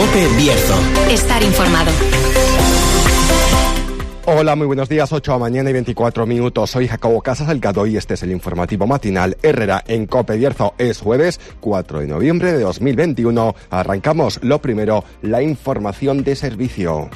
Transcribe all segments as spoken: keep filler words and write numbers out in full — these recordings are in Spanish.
COPE Bierzo. Estar informado. Hola, muy buenos días, ocho de la mañana y veinticuatro minutos. Soy Jacobo Casas Salgado y este es el informativo matinal Herrera en COPE Bierzo. Es jueves cuatro de noviembre de dos mil veintiuno. Arrancamos lo primero, la información de servicio.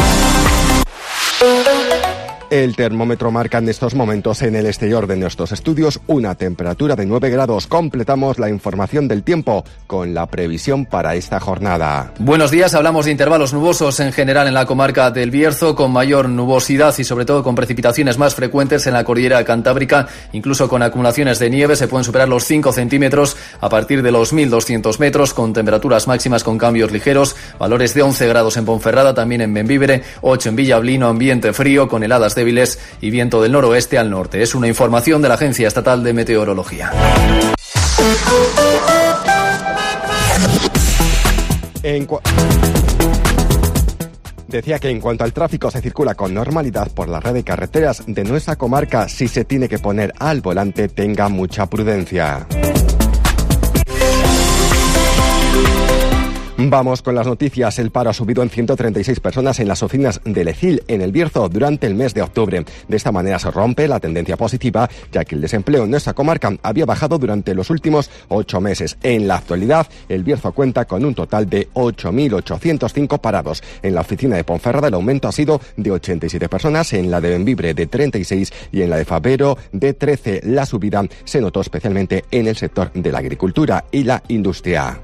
El termómetro marca en estos momentos en el exterior de nuestros estudios una temperatura de nueve grados. Completamos la información del tiempo con la previsión para esta jornada. Buenos días, hablamos de intervalos nubosos en general en la comarca del Bierzo, con mayor nubosidad y sobre todo con precipitaciones más frecuentes en la cordillera cantábrica, incluso con acumulaciones de nieve. Se pueden superar los cinco centímetros a partir de los mil doscientos metros, con temperaturas máximas con cambios ligeros, valores de once grados en Ponferrada, también en Bembibre, ocho en Villablino, ambiente frío con heladas débiles y viento del noroeste al norte. Es una información de la Agencia Estatal de Meteorología. En cu- Decía que en cuanto al tráfico se circula con normalidad por la red de carreteras de nuestra comarca. Si se tiene que poner al volante, tenga mucha prudencia. Vamos con las noticias. El paro ha subido en ciento treinta y seis personas en las oficinas del E C I L en el Bierzo durante el mes de octubre. De esta manera se rompe la tendencia positiva, ya que el desempleo en nuestra comarca había bajado durante los últimos ocho meses. En la actualidad, el Bierzo cuenta con un total de ocho mil ochocientos cinco parados. En la oficina de Ponferrada el aumento ha sido de ochenta y siete personas, en la de Bembibre de treinta y seis y en la de Fabero de trece. La subida se notó especialmente en el sector de la agricultura y la industria.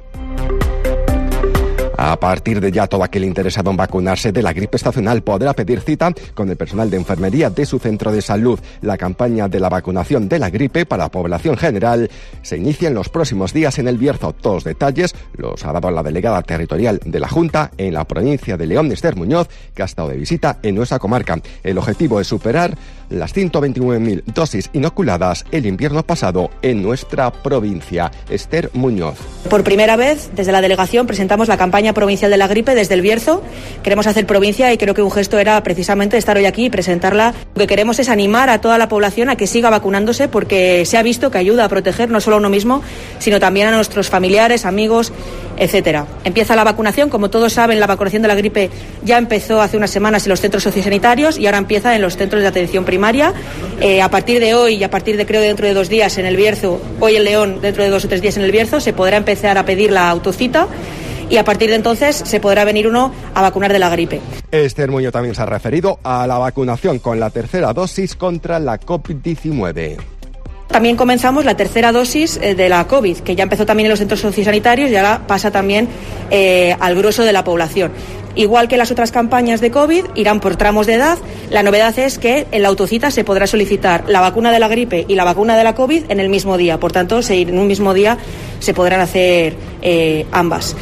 A partir de ya, todo aquel interesado en vacunarse de la gripe estacional podrá pedir cita con el personal de enfermería de su centro de salud. La campaña de la vacunación de la gripe para la población general se inicia en los próximos días en el Bierzo. Todos los detalles los ha dado la delegada territorial de la Junta en la provincia de León, Esther Muñoz, que ha estado de visita en nuestra comarca. El objetivo es superar las ciento veintinueve mil dosis inoculadas el invierno pasado en nuestra provincia. Esther Muñoz. Por primera vez, desde la delegación, presentamos la campaña provincial de la gripe desde el Bierzo. Queremos hacer provincia y creo que un gesto era precisamente estar hoy aquí y presentarla. Lo que queremos es animar a toda la población a que siga vacunándose, porque se ha visto que ayuda a proteger no solo a uno mismo, sino también a nuestros familiares, amigos, etcétera. Empieza la vacunación. Como todos saben, la vacunación de la gripe ya empezó hace unas semanas en los centros sociosanitarios y ahora empieza en los centros de atención primaria. Eh, a partir de hoy y a partir de creo dentro de dos días en el Bierzo, hoy en León, dentro de dos o tres días en el Bierzo, se podrá empezar a pedir la autocita. Y a partir de entonces se podrá venir uno a vacunar de la gripe. Esther Muñoz también se ha referido a la vacunación con la tercera dosis contra la covid diecinueve. También comenzamos la tercera dosis de la COVID, que ya empezó también en los centros sociosanitarios y ahora pasa también eh, al grueso de la población. Igual que las otras campañas de COVID, irán por tramos de edad. La novedad es que en la autocita se podrá solicitar la vacuna de la gripe y la vacuna de la COVID en el mismo día. Por tanto, en un mismo día se podrán hacer eh, ambas.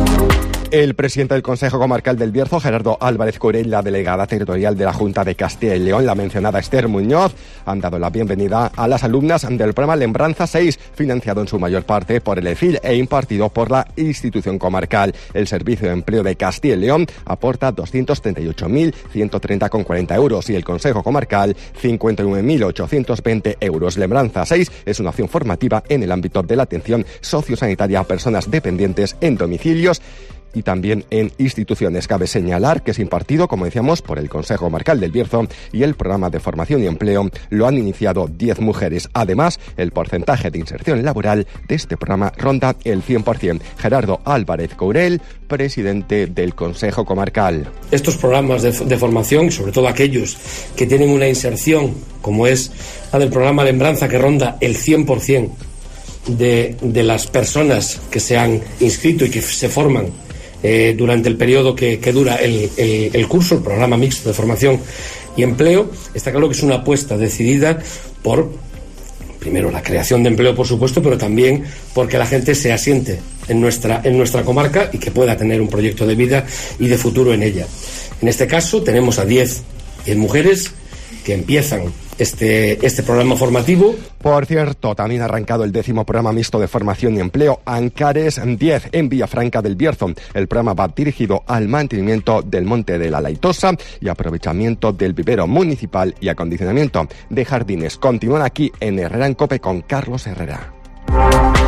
El presidente del Consejo Comarcal del Bierzo, Gerardo Álvarez Courel, la delegada territorial de la Junta de Castilla y León, la mencionada Esther Muñoz, han dado la bienvenida a las alumnas del programa Lembranza seis, financiado en su mayor parte por el E C I L e impartido por la institución comarcal. El Servicio de Empleo de Castilla y León aporta doscientos treinta y ocho mil ciento treinta coma cuarenta euros y el Consejo Comarcal cincuenta y nueve mil ochocientos veinte euros. Lembranza seis es una acción formativa en el ámbito de la atención sociosanitaria a personas dependientes en domicilios y también en instituciones. Cabe señalar que es impartido, como decíamos, por el Consejo Comarcal del Bierzo y el programa de formación y empleo lo han iniciado diez mujeres. Además, el porcentaje de inserción laboral de este programa ronda el cien por ciento. Gerardo Álvarez Courel, presidente del Consejo Comarcal. Estos programas de, de formación, sobre todo aquellos que tienen una inserción, como es la del programa Lembranza, que ronda el cien por ciento de, de las personas que se han inscrito y que se forman Eh, durante el periodo que, que dura el, el, el curso, el programa mixto de formación y empleo, está claro que es una apuesta decidida por, primero, la creación de empleo, por supuesto, pero también porque la gente se asiente en nuestra, en nuestra comarca y que pueda tener un proyecto de vida y de futuro en ella. En este caso tenemos a diez mujeres que empiezan este, este programa formativo. Por cierto, también ha arrancado el décimo programa mixto de formación y empleo Ancares diez en Villafranca del Bierzo. El programa va dirigido al mantenimiento del Monte de la Laitosa y aprovechamiento del vivero municipal y acondicionamiento de jardines. Continúan aquí en Herrera en COPE con Carlos Herrera.